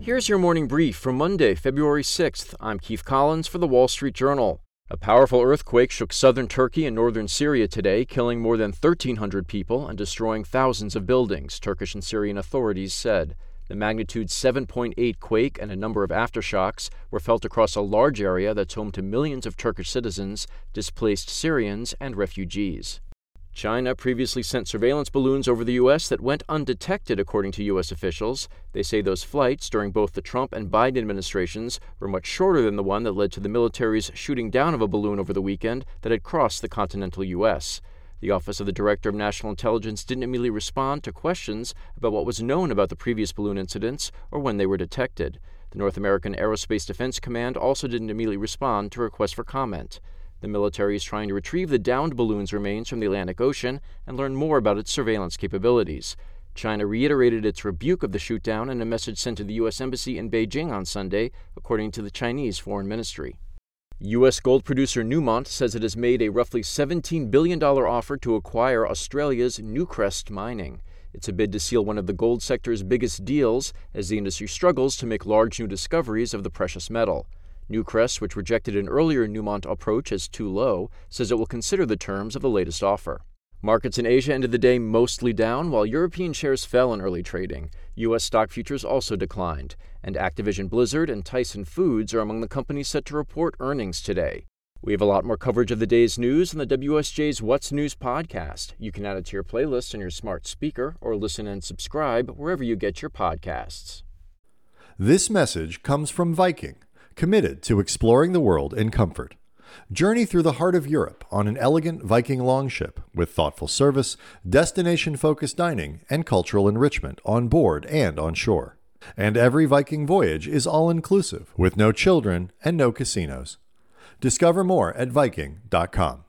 Here's your morning brief for Monday, February 6th. I'm Keith Collins for the Wall Street Journal. A powerful earthquake shook southern Turkey and northern Syria today, killing more than 1,300 people and destroying thousands of buildings, Turkish and Syrian authorities said. The magnitude 7.8 quake and a number of aftershocks were felt across a large area that's home to millions of Turkish citizens, displaced Syrians, and refugees. China previously sent surveillance balloons over the U.S. that went undetected, according to U.S. officials. They say those flights during both the Trump and Biden administrations were much shorter than the one that led to the military's shooting down of a balloon over the weekend that had crossed the continental U.S. The Office of the Director of National Intelligence didn't immediately respond to questions about what was known about the previous balloon incidents or when they were detected. The North American Aerospace Defense Command also didn't immediately respond to requests for comment. The military is trying to retrieve the downed balloon's remains from the Atlantic Ocean and learn more about its surveillance capabilities. China reiterated its rebuke of the shootdown in a message sent to the U.S. Embassy in Beijing on Sunday, according to the Chinese Foreign Ministry. U.S. gold producer Newmont says it has made a roughly $17 billion offer to acquire Australia's Newcrest Mining. It's a bid to seal one of the gold sector's biggest deals as the industry struggles to make large new discoveries of the precious metal. Newcrest, which rejected an earlier Newmont approach as too low, says it will consider the terms of the latest offer. Markets in Asia ended the day mostly down, while European shares fell in early trading. U.S. stock futures also declined, and Activision Blizzard and Tyson Foods are among the companies set to report earnings today. We have a lot more coverage of the day's news on the WSJ's What's News podcast. You can add it to your playlist on your smart speaker or listen and subscribe wherever you get your podcasts. This message comes from Viking, committed to exploring the world in comfort. Journey through the heart of Europe on an elegant Viking longship with thoughtful service, destination-focused dining, and cultural enrichment on board and on shore. And every Viking voyage is all-inclusive with no children and no casinos. Discover more at Viking.com.